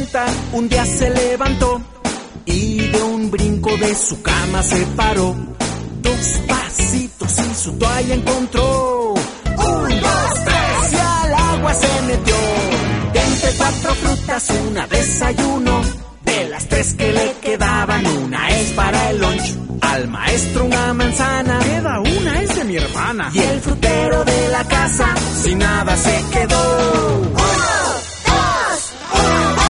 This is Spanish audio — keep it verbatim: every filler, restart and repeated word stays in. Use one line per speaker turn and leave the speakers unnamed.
cuenta, un día se levantó y de un brinco de su cama se paró. Dos pasitos y su toalla encontró. Un, dos, tres y al agua se metió. De entre cuatro frutas una desayuno. De las tres que le quedaban, una es para el lunch. Al maestro una manzana.
Queda una, es de mi hermana.
Y el frutero de la casa sin nada se quedó. ¡Uno!